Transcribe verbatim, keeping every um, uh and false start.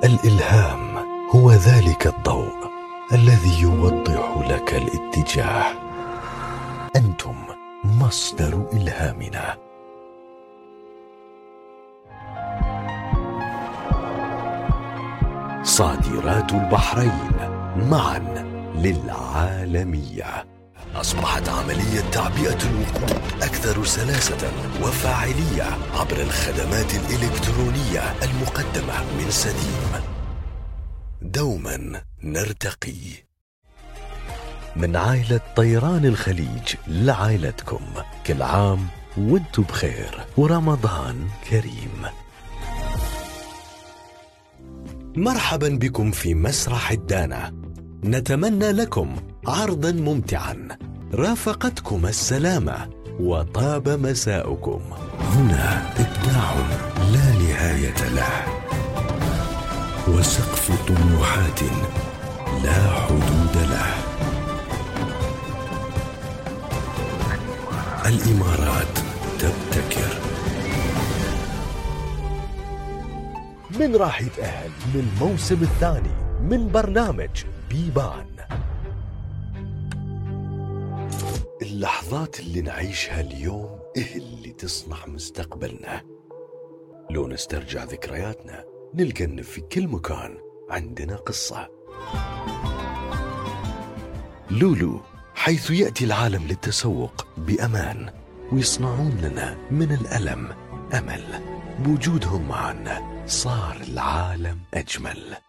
الإلهام هو ذلك الضوء الذي يوضح لك الاتجاه. أنتم مصدر إلهامنا. صادرات البحرين، معا للعالمية. أصبحت عملية تعبئة الوقود أكثر سلاسة وفاعلية عبر الخدمات الإلكترونية المقدمة من سديم. دوما نرتقي. من عائلة طيران الخليج لعائلتكم، كل عام وانتم بخير ورمضان كريم. مرحبا بكم في مسرح الدانا. نتمنى لكم عرضا ممتعا رافقتكم السلامة وطاب مساؤكم. هنا إبداع لا نهاية له، وسقف طموحات لا حدود له. الإمارات تبتكر. من راح يتأهل للموسم الثاني من برنامج بيبان؟ اللحظات اللي نعيشها اليوم إيه اللي تصنع مستقبلنا. لو نسترجع ذكرياتنا نلقى إن في كل مكان عندنا قصة. لولو، حيث يأتي العالم للتسوق بأمان، ويصنعون لنا من الألم أمل. بوجودهم معنا صار العالم أجمل.